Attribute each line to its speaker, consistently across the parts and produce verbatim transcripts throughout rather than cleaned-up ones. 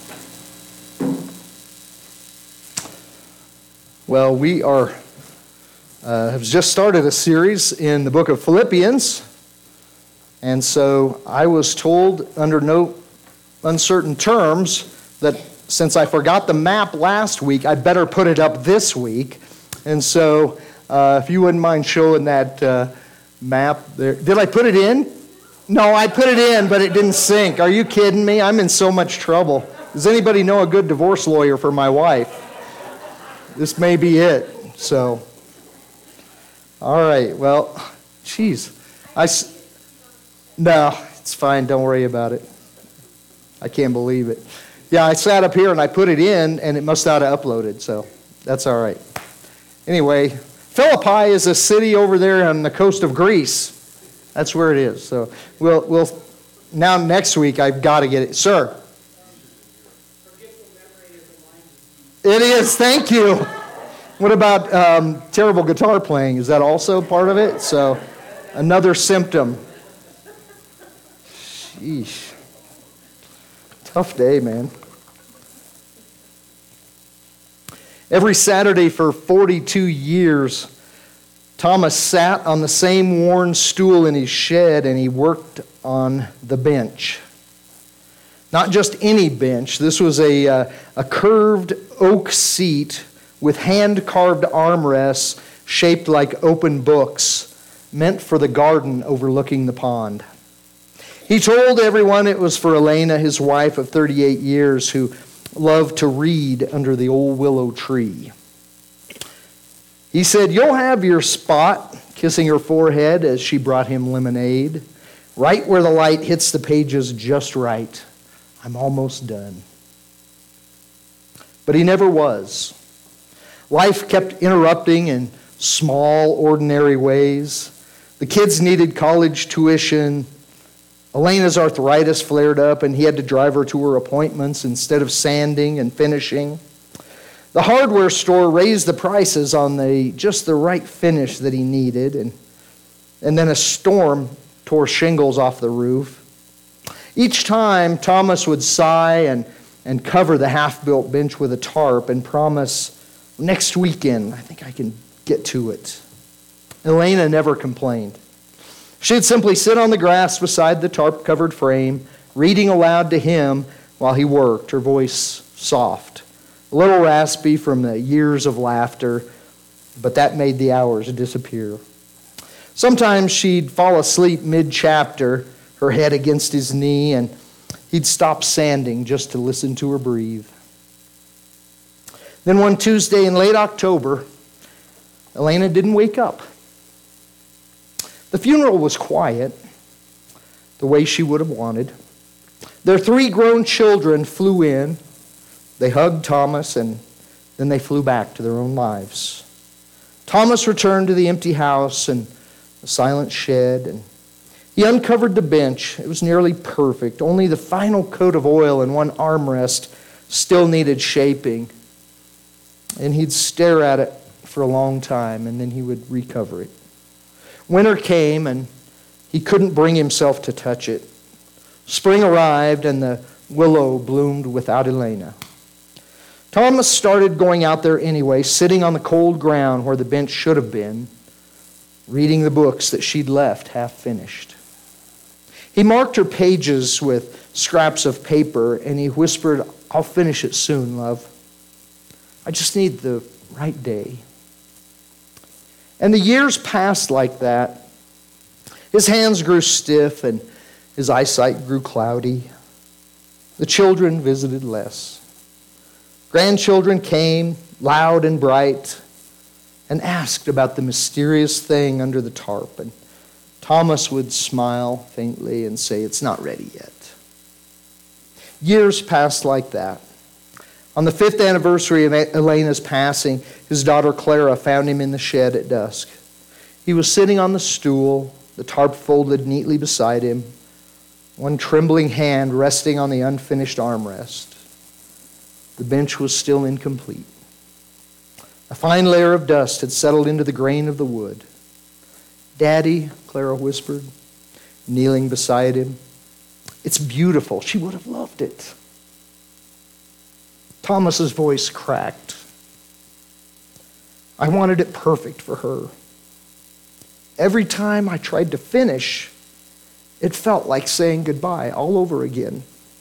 Speaker 1: Well, we are uh, have just started a series in the book of Philippians, and so I was told under no uncertain terms that since I forgot the map last week, I better put it up this week. And so, uh, if you wouldn't mind showing that uh, map there. Did I put it in? No, I put it in, but it didn't sync. Are you kidding me? I'm in so much trouble. Does anybody know a good divorce lawyer for my wife? This may be it. So, all right. Well, geez. I, no, it's fine. Don't worry about it. I can't believe it. Yeah, I sat up here and I put it in, and it must not have uploaded, so that's all right. Anyway, Philippi is a city over there on the coast of Greece. That's where it is. So we'll we'll now next week I've got to get it, sir. It is. Thank you. What about um, terrible guitar playing? Is that also part of it? So another symptom. Sheesh. Tough day, man. Every Saturday for forty-two years, Thomas sat on the same worn stool in his shed and he worked on the bench. Not just any bench. This was a, uh, a curved oak seat with hand-carved armrests shaped like open books, meant for the garden overlooking the pond. He told everyone it was for Elena, his wife of thirty-eight years, who loved to read under the old willow tree. He said, "You'll have your spot," kissing her forehead as she brought him lemonade, "right where the light hits the pages just right. I'm almost done." But he never was. Life kept interrupting in small, ordinary ways. The kids needed college tuition. Elena's arthritis flared up, and he had to drive her to her appointments instead of sanding and finishing. The hardware store raised the prices on the just the right finish that he needed, and, and then a storm tore shingles off the roof. Each time, Thomas would sigh and, and cover the half-built bench with a tarp and promise, "Next weekend, I think I can get to it." Elena never complained. She'd simply sit on the grass beside the tarp-covered frame, reading aloud to him while he worked, her voice soft, a little raspy from the years of laughter, but that made the hours disappear. Sometimes she'd fall asleep mid-chapter, her head against his knee, and he'd stop sanding just to listen to her breathe. Then one Tuesday in late October, Elena didn't wake up. The funeral was quiet, the way she would have wanted. Their three grown children flew in. They hugged Thomas, and then they flew back to their own lives. Thomas returned to the empty house and the silent shed, and he uncovered the bench. It was nearly perfect. Only the final coat of oil and one armrest still needed shaping. And he'd stare at it for a long time, and then he would recover it. Winter came, and he couldn't bring himself to touch it. Spring arrived, and the willow bloomed without Elena. Thomas started going out there anyway, sitting on the cold ground where the bench should have been, reading the books that she'd left half finished. He marked her pages with scraps of paper, and he whispered, "I'll finish it soon, love. I just need the right day." And the years passed like that. His hands grew stiff and his eyesight grew cloudy. The children visited less. Grandchildren came, loud and bright, and asked about the mysterious thing under the tarp. And Thomas would smile faintly and say, "It's not ready yet." Years passed like that. On the fifth anniversary of Elena's passing, his daughter Clara found him in the shed at dusk. He was sitting on the stool, the tarp folded neatly beside him, one trembling hand resting on the unfinished armrest. The bench was still incomplete. A fine layer of dust had settled into the grain of the wood. "Daddy," Clara whispered, kneeling beside him. "It's beautiful. She would have loved it." Thomas's voice cracked. I wanted it perfect for her. Every time I tried to finish, it felt like saying goodbye all over again.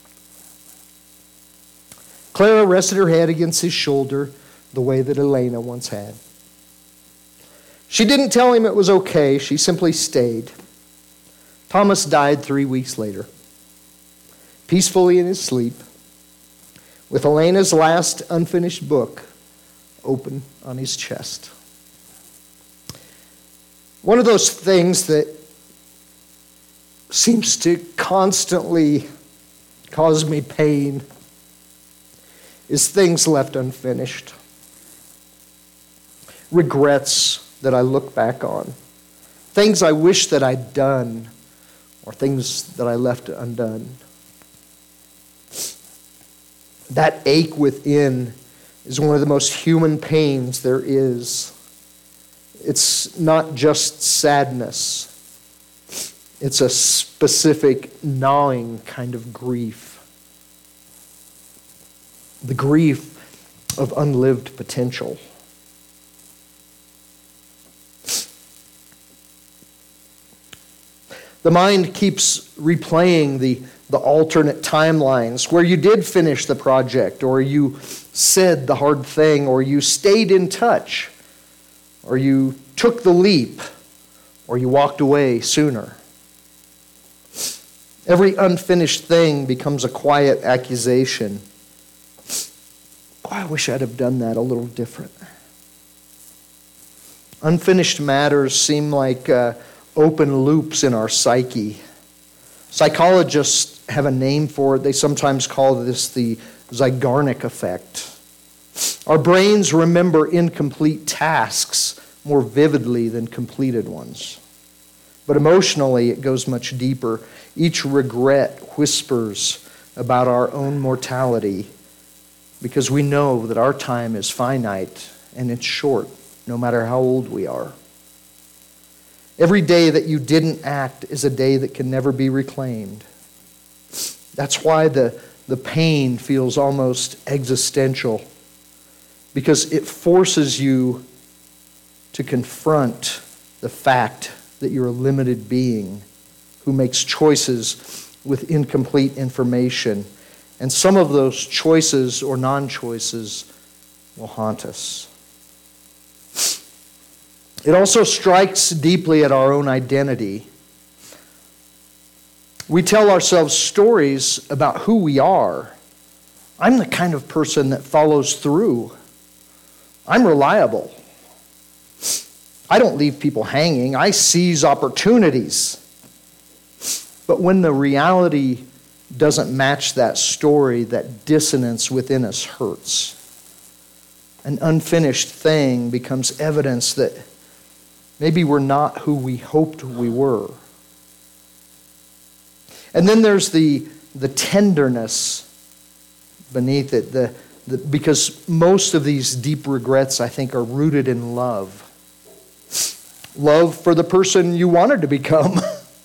Speaker 1: Clara rested her head against his shoulder the way that Elena once had. She didn't tell him it was okay. She simply stayed. Thomas died three weeks later, peacefully in his sleep, with Elena's last unfinished book open on his chest. One of those things that seems to constantly cause me pain is things left unfinished. Regrets that I look back on. Things I wish that I'd done, or things that I left undone. That ache within is one of the most human pains there is. It's not just sadness. It's a specific gnawing kind of grief. The grief of unlived potential. The mind keeps replaying the, the alternate timelines where you did finish the project, or you said the hard thing, or you stayed in touch, or you took the leap, or you walked away sooner. Every unfinished thing becomes a quiet accusation. Oh, I wish I'd have done that a little different. Unfinished matters seem like uh, open loops in our psyche. Psychologists have a name for it. They sometimes call this the Zeigarnik effect. Our brains remember incomplete tasks more vividly than completed ones. But emotionally, it goes much deeper. Each regret whispers about our own mortality because we know that our time is finite and it's short, no matter how old we are. Every day that you didn't act is a day that can never be reclaimed. That's why the, the pain feels almost existential, because it forces you to confront the fact that you're a limited being who makes choices with incomplete information. And some of those choices or non-choices will haunt us. It also strikes deeply at our own identity. We tell ourselves stories about who we are. I'm the kind of person that follows through. I'm reliable. I don't leave people hanging. I seize opportunities. But when the reality doesn't match that story, that dissonance within us hurts. An unfinished thing becomes evidence that maybe we're not who we hoped we were. And then there's the, the tenderness beneath it, the, the, because most of these deep regrets, I think, are rooted in love. Love for the person you wanted to become.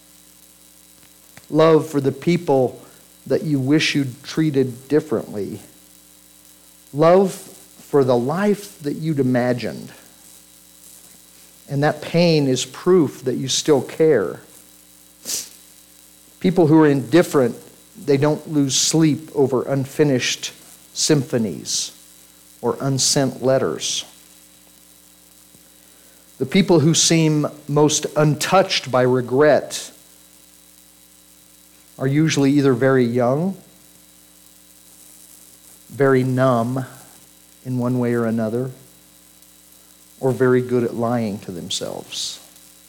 Speaker 1: Love for the people that you wish you'd treated differently. Love for the life that you'd imagined. And that pain is proof that you still care. People who are indifferent, they don't lose sleep over unfinished symphonies or unsent letters. The people who seem most untouched by regret are usually either very young, very numb in one way or another, or very good at lying to themselves.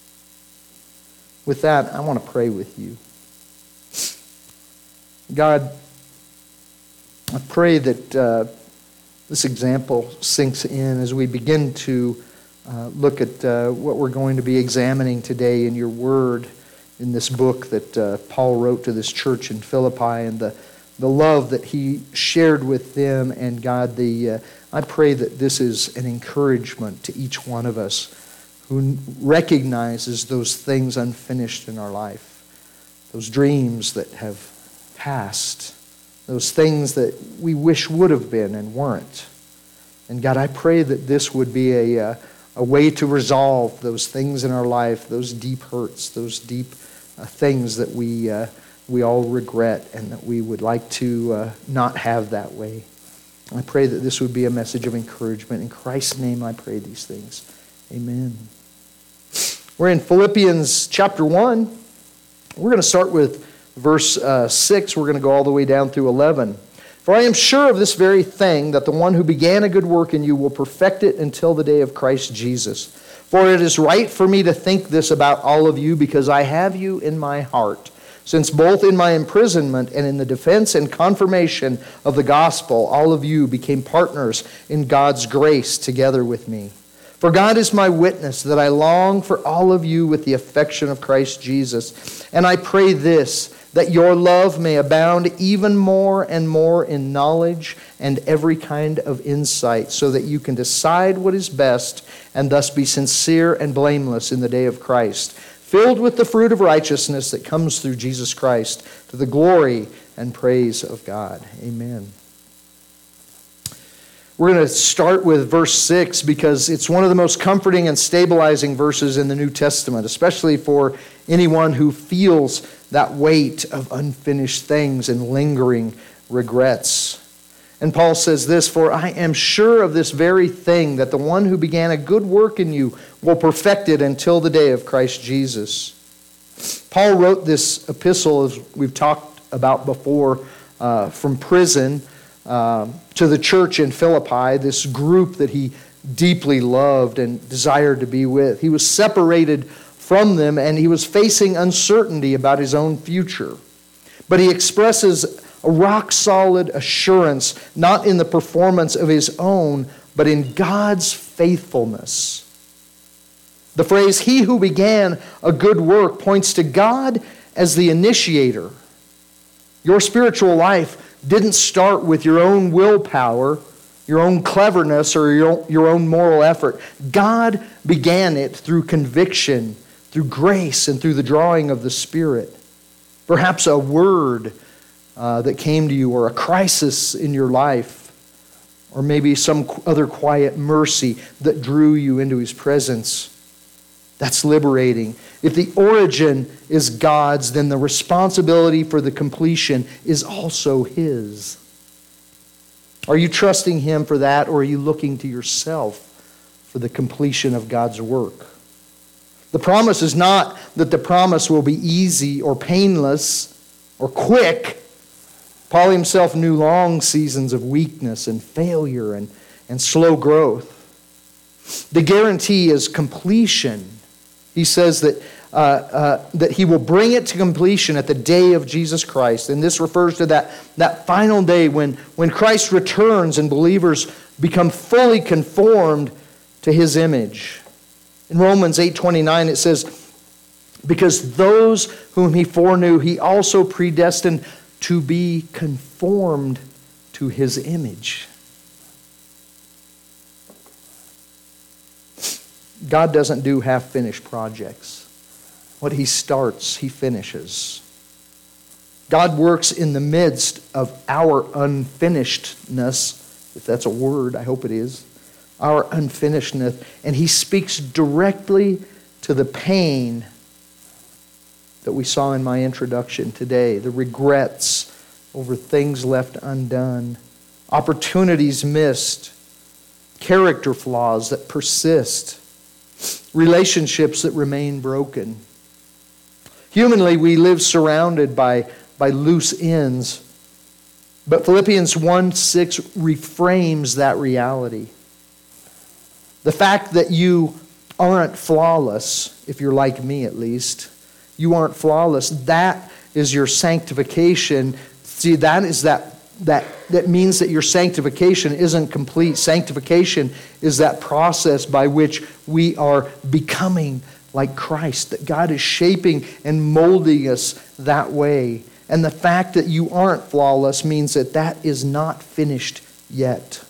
Speaker 1: With that, I want to pray with you. God, I pray that uh, this example sinks in as we begin to uh, look at uh, what we're going to be examining today in your word, in this book that uh, Paul wrote to this church in Philippi, and the, the love that he shared with them. And God, the uh, I pray that this is an encouragement to each one of us who recognizes those things unfinished in our life, those dreams that have passed, those things that we wish would have been and weren't. And God, I pray that this would be a, uh, a way to resolve those things in our life, those deep hurts, those deep uh, things that we, uh, we all regret and that we would like to uh, not have that way. I pray that this would be a message of encouragement. In Christ's name I pray these things. Amen. We're in Philippians chapter one. We're going to start with verse uh, six. We're going to go all the way down through eleven. For I am sure of this very thing, that the one who began a good work in you will perfect it until the day of Christ Jesus. For it is right for me to think this about all of you, because I have you in my heart. Since both in my imprisonment and in the defense and confirmation of the gospel, all of you became partners in God's grace together with me. For God is my witness that I long for all of you with the affection of Christ Jesus. And I pray this, that your love may abound even more and more in knowledge and every kind of insight, so that you can decide what is best and thus be sincere and blameless in the day of Christ, filled with the fruit of righteousness that comes through Jesus Christ, to the glory and praise of God. Amen. We're going to start with verse six because it's one of the most comforting and stabilizing verses in the New Testament, especially for anyone who feels that weight of unfinished things and lingering regrets. And Paul says this, for I am sure of this very thing, that the one who began a good work in you will perfect it until the day of Christ Jesus. Paul wrote this epistle, as we've talked about before, uh, from prison uh, to the church in Philippi, this group that he deeply loved and desired to be with. He was separated from them, and he was facing uncertainty about his own future. But he expresses a rock-solid assurance, not in the performance of his own, but in God's faithfulness. The phrase, he who began a good work, points to God as the initiator. Your spiritual life didn't start with your own willpower, your own cleverness, or your, your own moral effort. God began it through conviction, through grace, and through the drawing of the Spirit. Perhaps a word uh, that came to you, or a crisis in your life, or maybe some other quiet mercy that drew you into His presence. That's liberating. If the origin is God's, then the responsibility for the completion is also His. Are you trusting Him for that, or are you looking to yourself for the completion of God's work? The promise is not that the promise will be easy or painless or quick. Paul himself knew long seasons of weakness and failure and, and slow growth. The guarantee is completion. He says that, uh, uh, that he will bring it to completion at the day of Jesus Christ. And this refers to that, that final day when, when Christ returns and believers become fully conformed to His image. In Romans eight twenty-nine it says, because those whom He foreknew, He also predestined to be conformed to His image. God doesn't do half-finished projects. What He starts, He finishes. God works in the midst of our unfinishedness, if that's a word, I hope it is, our unfinishedness, and He speaks directly to the pain that we saw in my introduction today, the regrets over things left undone, opportunities missed, character flaws that persist, relationships that remain broken. Humanly, we live surrounded by, by loose ends, but Philippians one six reframes that reality. The fact that you aren't flawless, if you're like me at least, you aren't flawless, that is your sanctification. See, that is that that that means that your sanctification isn't complete. Sanctification is that process by which we are becoming like Christ, that God is shaping and molding us that way. And the fact that you aren't flawless means that that is not finished yet.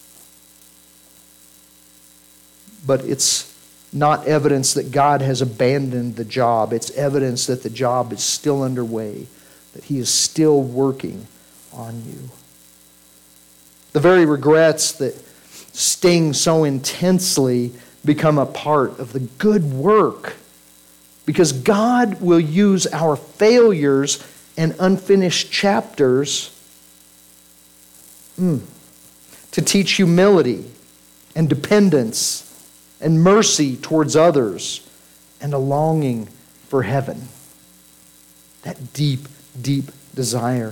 Speaker 1: But it's not evidence that God has abandoned the job. It's evidence that the job is still underway, that He is still working on you. The very regrets that sting so intensely become a part of the good work, because God will use our failures and unfinished chapters mm, to teach humility and dependence and mercy towards others and a longing for heaven. That deep, deep desire.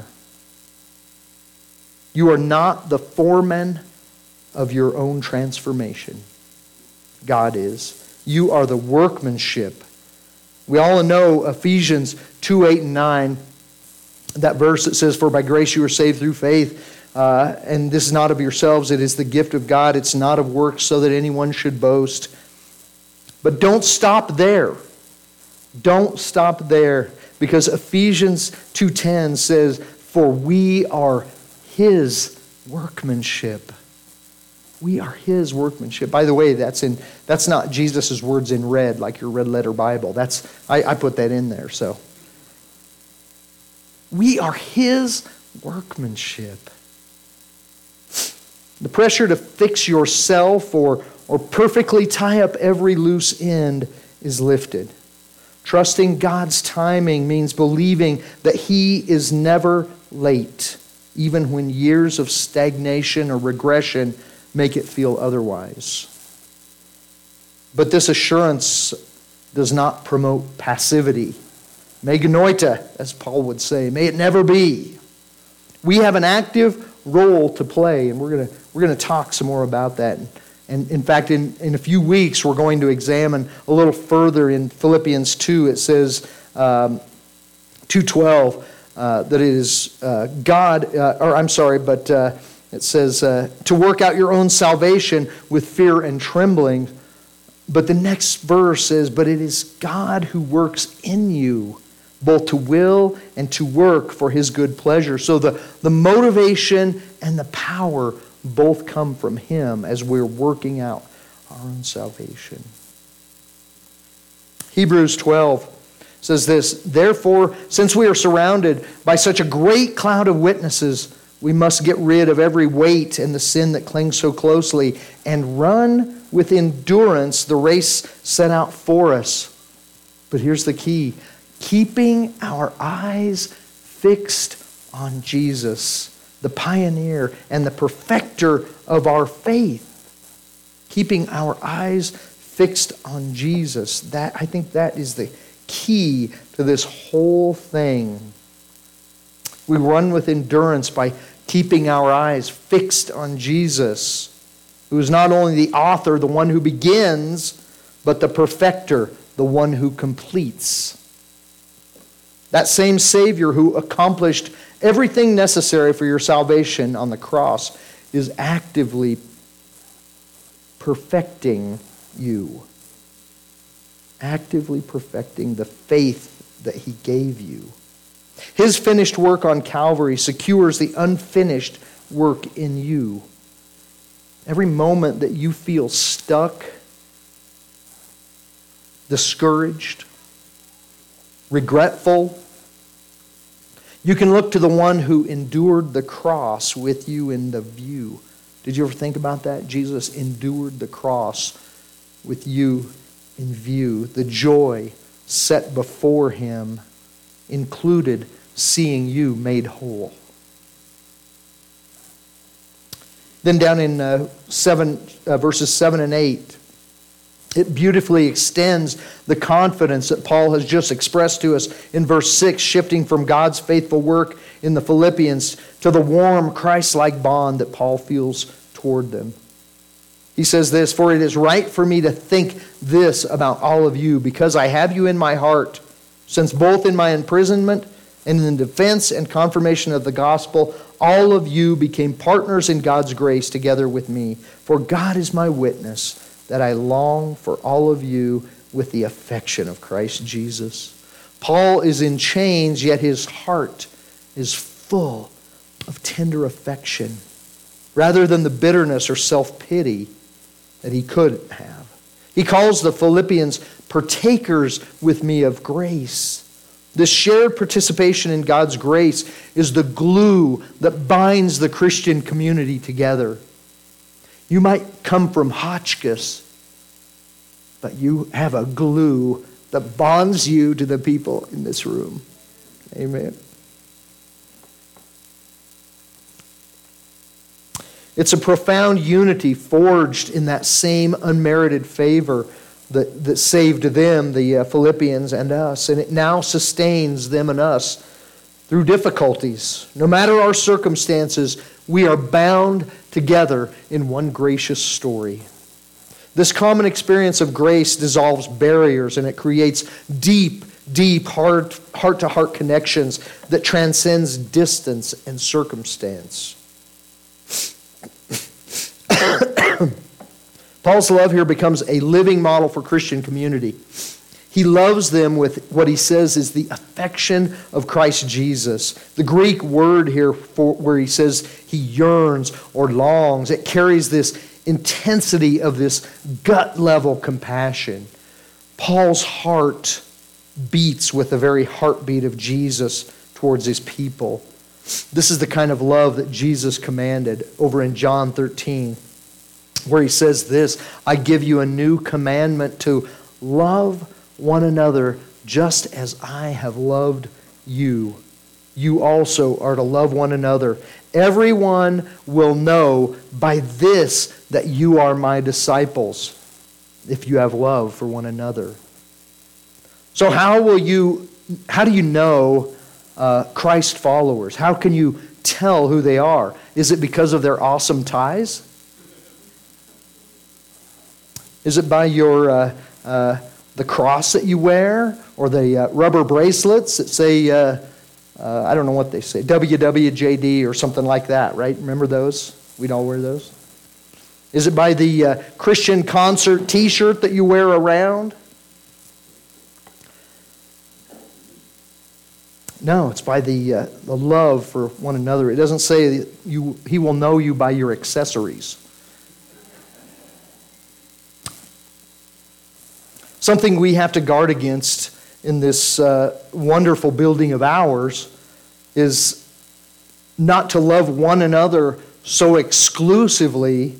Speaker 1: You are not the foreman of your own transformation. God is. You are the workmanship. We all know Ephesians two, eight, and nine. That verse that says, "For by grace you are saved through faith. Uh, and this is not of yourselves, it is the gift of God. It's not of works, so that anyone should boast." But don't stop there. Don't stop there. Because Ephesians two ten says, "For we are His workmanship." We are His workmanship. By the way, that's in that's not Jesus' words in red, like your red letter Bible. That's I, I put that in there. So we are His workmanship. The pressure to fix yourself or, or perfectly tie up every loose end is lifted. Trusting God's timing means believing that He is never late, even when years of stagnation or regression make it feel otherwise. But this assurance does not promote passivity. Me genoita, as Paul would say. May it never be. We have an active role to play, and we're going to we're going to talk some more about that. And in fact, in, in a few weeks, we're going to examine a little further in Philippians two. It says, um, two twelve, uh, that it is uh, God, uh, or I'm sorry, but uh, it says uh, to work out your own salvation with fear and trembling. But the next verse says, but it is God who works in you, both to will and to work for His good pleasure. So the, the motivation and the power both come from Him as we're working out our own salvation. Hebrews twelve says this, "Therefore, since we are surrounded by such a great cloud of witnesses, we must get rid of every weight and the sin that clings so closely and run with endurance the race set out for us." But here's the key. Keeping our eyes fixed on Jesus, the pioneer and the perfecter of our faith. Keeping our eyes fixed on Jesus. That, I think that is the key to this whole thing. We run with endurance by keeping our eyes fixed on Jesus, who is not only the author, the one who begins, but the perfecter, the one who completes. That same Savior who accomplished everything necessary for your salvation on the cross is actively perfecting you. Actively perfecting the faith that He gave you. His finished work on Calvary secures the unfinished work in you. Every moment that you feel stuck, discouraged, regretful, you can look to the one who endured the cross with you in the view. Did you ever think about that? Jesus endured the cross with you in view. The joy set before Him included seeing you made whole. Then down in uh, seven, uh, verses seven and eight, it beautifully extends the confidence that Paul has just expressed to us in verse six, shifting from God's faithful work in the Philippians to the warm Christ-like bond that Paul feels toward them. He says this, "For it is right for me to think this about all of you, because I have you in my heart, since both in my imprisonment and in the defense and confirmation of the gospel, all of you became partners in God's grace together with me. For God is my witness that I long for all of you with the affection of Christ Jesus." Paul is in chains, yet his heart is full of tender affection, rather than the bitterness or self-pity that he could have. He calls the Philippians partakers with me of grace. This shared participation in God's grace is the glue that binds the Christian community together. You might come from Hotchkiss, but you have a glue that bonds you to the people in this room. Amen. It's a profound unity forged in that same unmerited favor that, that saved them, the uh, Philippians, and us. And it now sustains them and us through difficulties. No matter our circumstances, we are bound together in one gracious story. This common experience of grace dissolves barriers, and it creates deep, deep heart, heart-to-heart connections that transcends distance and circumstance. Paul's love here becomes a living model for Christian community. He loves them with what he says is the affection of Christ Jesus. The Greek word here for where he says he yearns or longs, it carries this intensity of this gut-level compassion. Paul's heart beats with the very heartbeat of Jesus towards his people. This is the kind of love that Jesus commanded over in John thirteen, where he says this, I give you a new commandment to love one another just as I have loved you. You also are to love one another. Everyone will know by this that you are my disciples, if you have love for one another. So how will you, how do you know uh, Christ followers? How can you tell who they are? Is it because of their awesome ties? Is it by your uh, uh, the cross that you wear, or the uh, rubber bracelets that say, uh, uh, I don't know what they say, W W J D or something like that, right? Remember those? We'd all wear those. Is it by the uh, Christian concert T-shirt that you wear around? No, it's by the uh, the love for one another. It doesn't say that you he will know you by your accessories. Something we have to guard against in this uh, wonderful building of ours is not to love one another so exclusively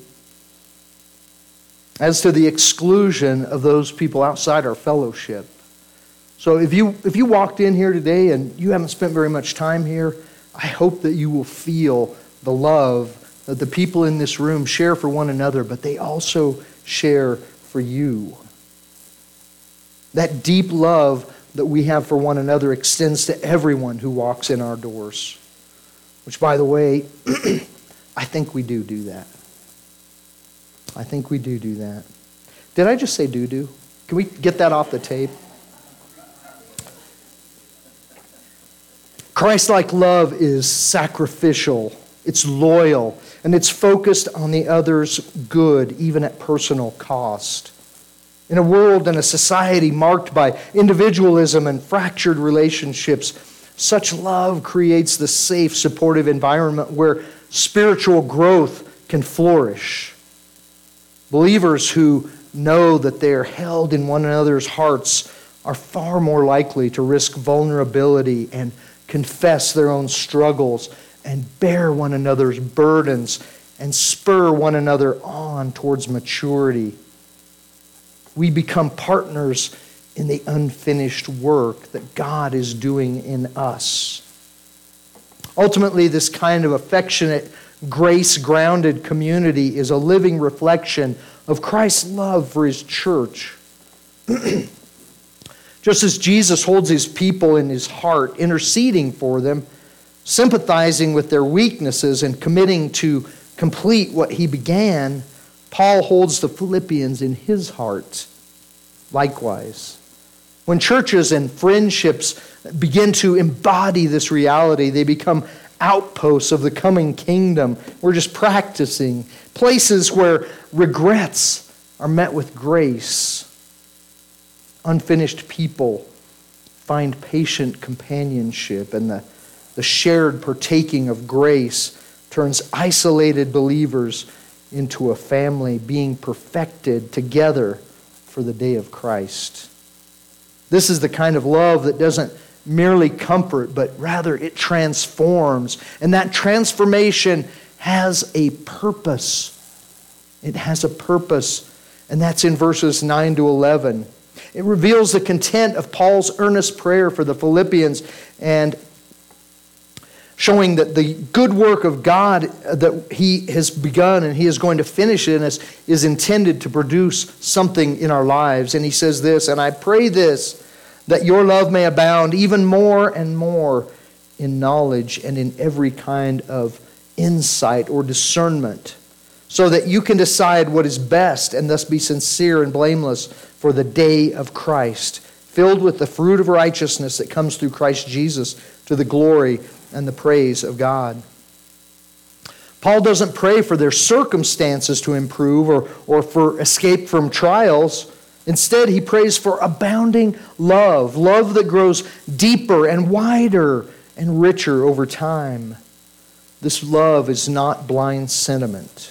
Speaker 1: as to the exclusion of those people outside our fellowship. So if you if you walked in here today and you haven't spent very much time here, I hope that you will feel the love that the people in this room share for one another, but they also share for you. That deep love that we have for one another extends to everyone who walks in our doors. Which, by the way, I think we do do that. I think we do do that. Did I just say do-do? Can we get that off the tape? Christ-like love is sacrificial, it's loyal, and it's focused on the other's good, even at personal cost. In a world and a society marked by individualism and fractured relationships, such love creates the safe, supportive environment where spiritual growth can flourish. Believers who know that they are held in one another's hearts are far more likely to risk vulnerability and confess their own struggles and bear one another's burdens and spur one another on towards maturity. We become partners in the unfinished work that God is doing in us. Ultimately, this kind of affectionate, grace-grounded community is a living reflection of Christ's love for His church. Just as Jesus holds His people in His heart, interceding for them, sympathizing with their weaknesses, and committing to complete what He began, Paul holds the Philippians in his heart likewise. When churches and friendships begin to embody this reality, they become outposts of the coming kingdom. We're just practicing. Places where regrets are met with grace. Unfinished people find patient companionship, and the, the shared partaking of grace turns isolated believers into a family being perfected together for the day of Christ. This is the kind of love that doesn't merely comfort, but rather it transforms. And that transformation has a purpose. It has a purpose, and that's in verses nine to eleven. It reveals the content of Paul's earnest prayer for the Philippians, and showing that the good work of God that he has begun and he is going to finish in us is intended to produce something in our lives. And he says this, "And I pray this, that your love may abound even more and more in knowledge and in every kind of insight or discernment, so that you can decide what is best and thus be sincere and blameless for the day of Christ, filled with the fruit of righteousness that comes through Christ Jesus to the glory and the praise of God." Paul doesn't pray for their circumstances to improve or, or for escape from trials. Instead, he prays for abounding love, love that grows deeper and wider and richer over time. This love is not blind sentiment.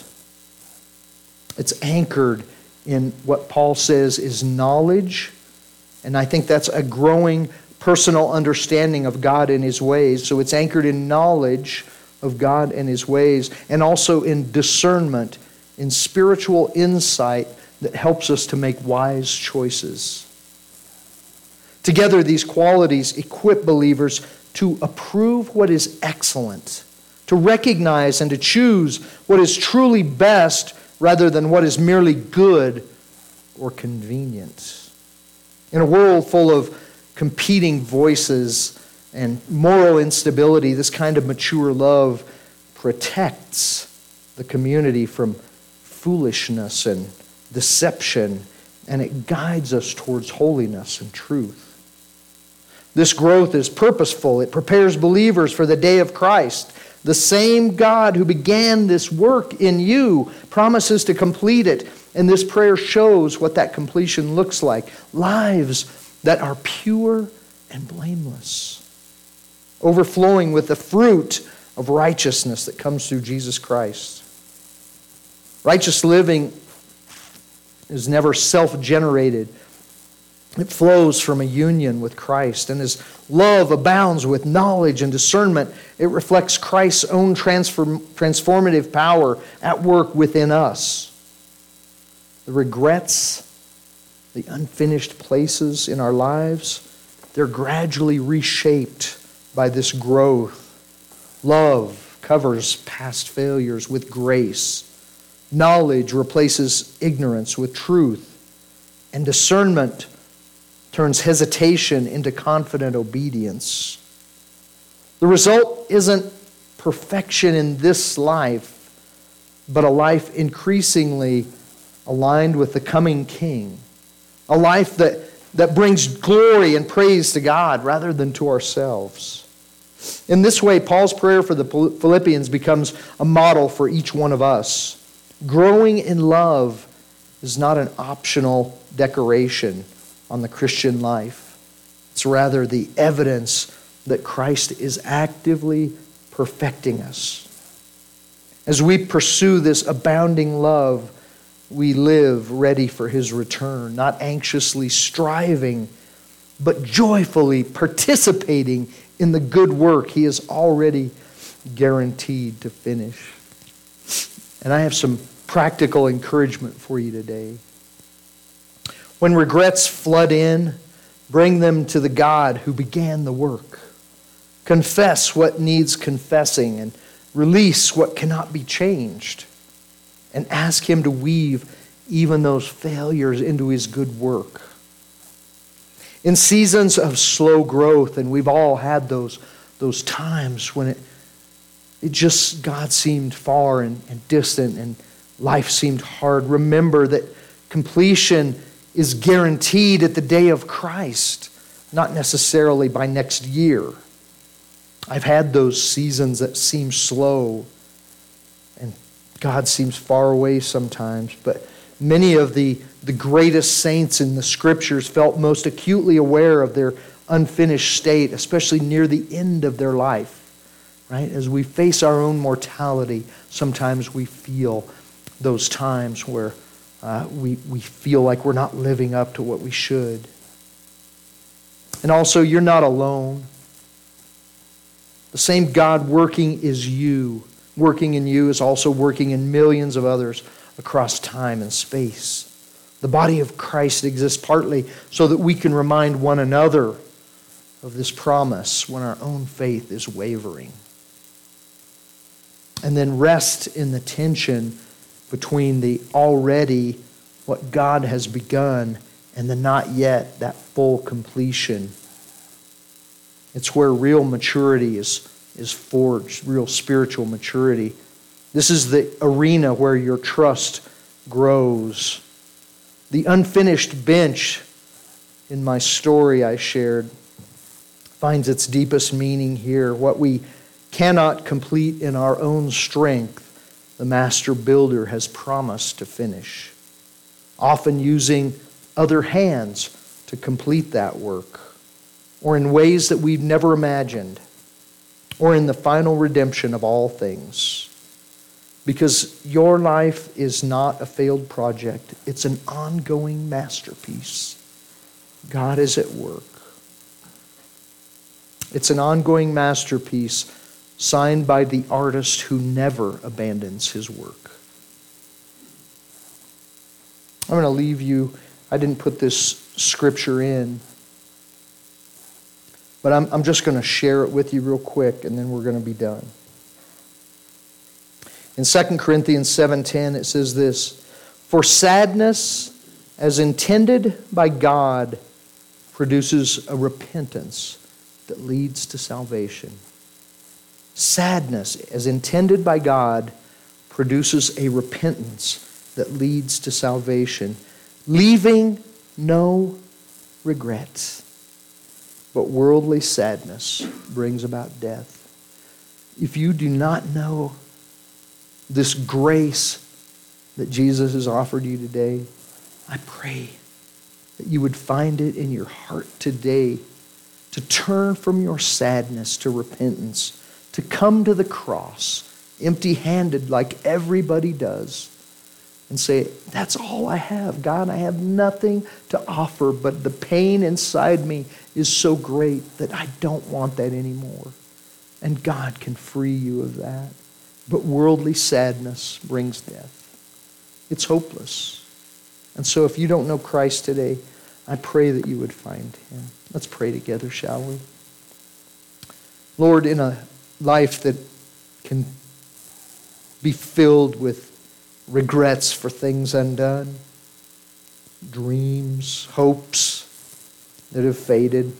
Speaker 1: It's anchored in what Paul says is knowledge, and I think that's a growing personal understanding of God and His ways. So it's anchored in knowledge of God and His ways, and also in discernment, in spiritual insight that helps us to make wise choices. Together, these qualities equip believers to approve what is excellent, to recognize and to choose what is truly best rather than what is merely good or convenient. In a world full of competing voices and moral instability, this kind of mature love protects the community from foolishness and deception, and it guides us towards holiness and truth. This growth is purposeful. It prepares believers for the day of Christ. The same God who began this work in you promises to complete it, and this prayer shows what that completion looks like. Lives that are pure and blameless, overflowing with the fruit of righteousness that comes through Jesus Christ. Righteous living is never self-generated. It flows from a union with Christ. And as love abounds with knowledge and discernment, it reflects Christ's own transform, transformative power at work within us. The regrets, the unfinished places in our lives, they're gradually reshaped by this growth. Love covers past failures with grace. Knowledge replaces ignorance with truth. And discernment turns hesitation into confident obedience. The result isn't perfection in this life, but a life increasingly aligned with the coming King. A life that, that brings glory and praise to God rather than to ourselves. In this way, Paul's prayer for the Philippians becomes a model for each one of us. Growing in love is not an optional decoration on the Christian life. It's rather the evidence that Christ is actively perfecting us. As we pursue this abounding love, we live ready for His return, not anxiously striving, but joyfully participating in the good work He is already guaranteed to finish. And I have some practical encouragement for you today. When regrets flood in, bring them to the God who began the work. Confess what needs confessing and release what cannot be changed. And ask Him to weave even those failures into His good work. In seasons of slow growth, and we've all had those, those times when it, it just, God seemed far and, and distant and life seemed hard. Remember that completion is guaranteed at the day of Christ, not necessarily by next year. I've had those seasons that seem slow, and God seems far away sometimes, but many of the, the greatest saints in the Scriptures felt most acutely aware of their unfinished state, especially near the end of their life. Right? As we face our own mortality, sometimes we feel those times where uh, we, we feel like we're not living up to what we should. And also, you're not alone. The same God working is you. Working in you is also working in millions of others across time and space. The body of Christ exists partly so that we can remind one another of this promise when our own faith is wavering. And then rest in the tension between the already, what God has begun, and the not yet, that full completion. It's where real maturity is, is forged, real spiritual maturity. This is the arena where your trust grows. The unfinished bench in my story I shared finds its deepest meaning here. What we cannot complete in our own strength, the master builder has promised to finish, often using other hands to complete that work, or in ways that we've never imagined, or in the final redemption of all things. Because your life is not a failed project. It's an ongoing masterpiece. God is at work. It's an ongoing masterpiece signed by the artist who never abandons his work. I'm going to leave you. I didn't put this scripture in, but I'm, I'm just going to share it with you real quick, and then we're going to be done. In Second Corinthians seven ten, it says this, "For sadness, as intended by God, produces a repentance that leads to salvation." Sadness, as intended by God, produces a repentance that leads to salvation, leaving no regrets. But worldly sadness brings about death. If you do not know this grace that Jesus has offered you today, I pray that you would find it in your heart today to turn from your sadness to repentance, to come to the cross empty-handed like everybody does, and say, that's all I have. God, I have nothing to offer, but the pain inside me is so great that I don't want that anymore. And God can free you of that. But worldly sadness brings death. It's hopeless. And so if you don't know Christ today, I pray that you would find him. Let's pray together, shall we? Lord, in a life that can be filled with regrets for things undone, dreams, hopes that have faded,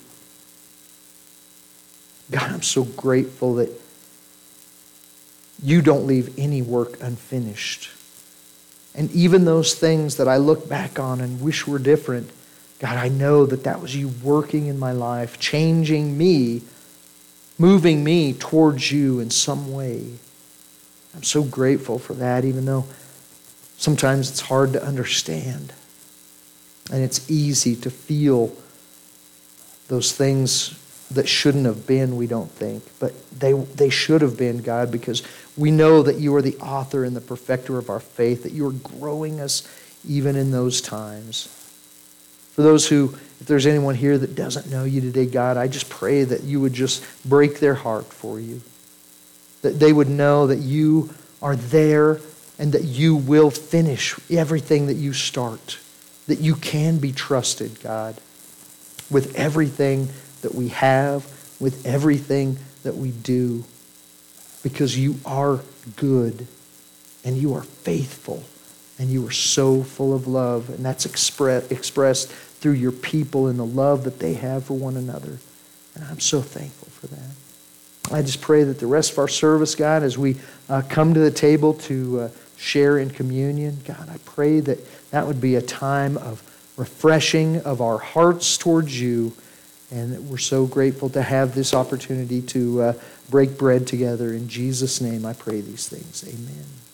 Speaker 1: God, I'm so grateful that you don't leave any work unfinished. And even those things that I look back on and wish were different, God, I know that that was you working in my life, changing me, moving me towards you in some way. I'm so grateful for that, even though sometimes it's hard to understand. And it's easy to feel those things that shouldn't have been, we don't think. But they they should have been, God, because we know that you are the author and the perfecter of our faith, that you are growing us even in those times. For those who, if there's anyone here that doesn't know you today, God, I just pray that you would just break their heart for you. That they would know that you are there and that you will finish everything that you start. That you can be trusted, God, with everything that we have, with everything that we do, because you are good and you are faithful and you are so full of love, and that's express, expressed through your people and the love that they have for one another. And I'm so thankful for that. I just pray that the rest of our service, God, as we uh, come to the table to uh, share in communion, God, I pray that that would be a time of refreshing of our hearts towards you. And we're so grateful to have this opportunity to uh, break bread together. In Jesus' name I pray these things. Amen.